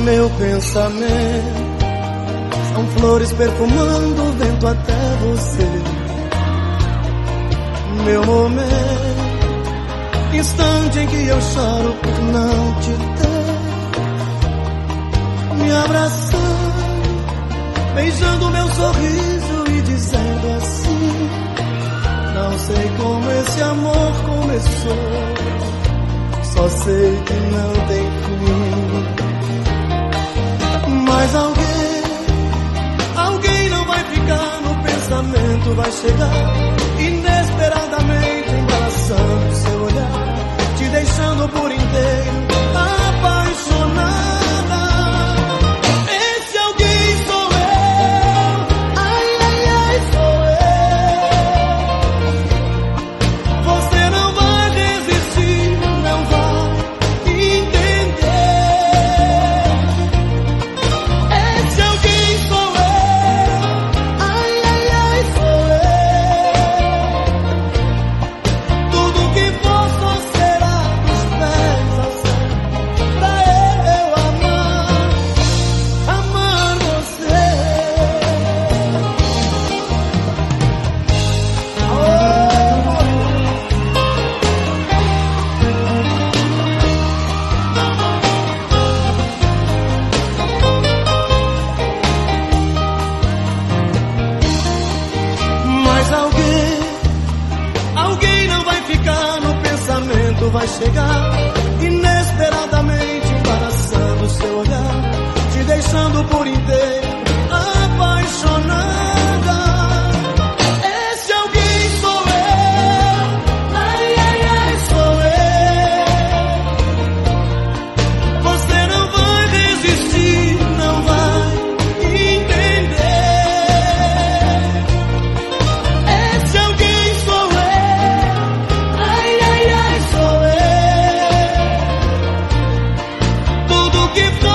Meu pensamento são flores perfumando o vento até você. Meu momento, instante em que eu choro por não te ter. Me abraçando, beijando meu sorriso e dizendo assim: não sei como esse amor começou, só sei que não tem fim. Mas alguém não vai ficar no pensamento, vai chegar inesperadamente, embaraçando seu olhar, te deixando por inteiro apaixonada. Esse alguém sou eu, ai, ai, ai, sou eu. Você não vai resistir, não vai entender. Esse alguém sou eu, ai, ai, ai, sou eu. Tudo que for só será dos pés ao céu, pra eu amar você. Mas alguém não vai ficar no pensamento, vai chegar inesperadamente, embaraçando seu olhar, te deixando por inteiro apaixonada. Esse alguém sou eu, ai, ai, ai, sou eu. Você não vai resistir, não vai entender. Esse alguém sou eu, ai, ai, ai, sou eu. Tudo que for